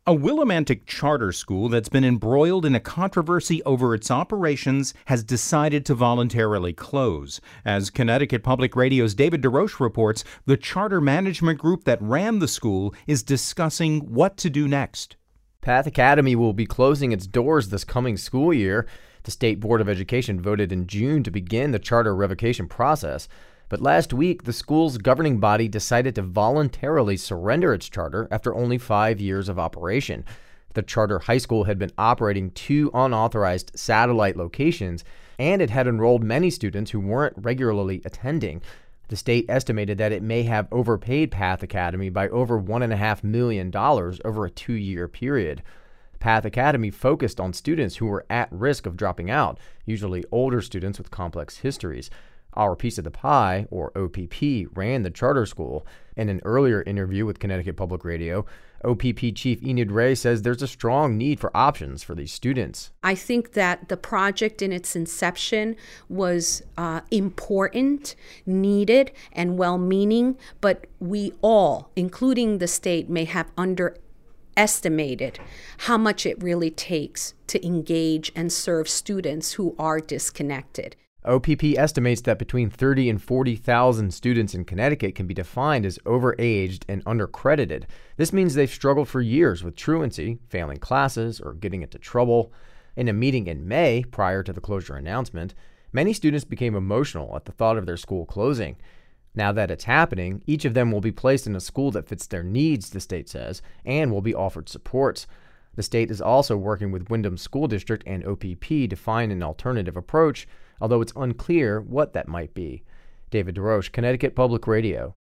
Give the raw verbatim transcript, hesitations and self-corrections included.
A Willimantic charter school that's been embroiled in a controversy over its operations has decided to voluntarily close. As Connecticut Public Radio's David DeRoche reports, the charter management group that ran the school is discussing what to do next. Path Academy will be closing its doors this coming school year. The State Board of Education voted in June to begin the charter revocation process. But last week, the school's governing body decided to voluntarily surrender its charter after only five years of operation. The charter high school had been operating two unauthorized satellite locations, and it had enrolled many students who weren't regularly attending. The state estimated that it may have overpaid Path Academy by over one point five million dollars over a two-year period. Path Academy focused on students who were at risk of dropping out, usually older students with complex histories. Our Piece of the Pie, or O P P, ran the charter school. In an earlier interview with Connecticut Public Radio, O P P Chief Enid Ray says there's a strong need for options for these students. I think that the project in its inception was uh, important, needed, and well-meaning, but we all, including the state, may have underestimated how much it really takes to engage and serve students who are disconnected. O P P estimates that between thirty and forty thousand students in Connecticut can be defined as overaged and undercredited. This means they've struggled for years with truancy, failing classes, or getting into trouble. In a meeting in May, prior to the closure announcement, many students became emotional at the thought of their school closing. Now that it's happening, each of them will be placed in a school that fits their needs, the state says, and will be offered supports. The state is also working with Windham School District and O P P to find an alternative approach, although it's unclear what that might be. David DeRoche, Connecticut Public Radio.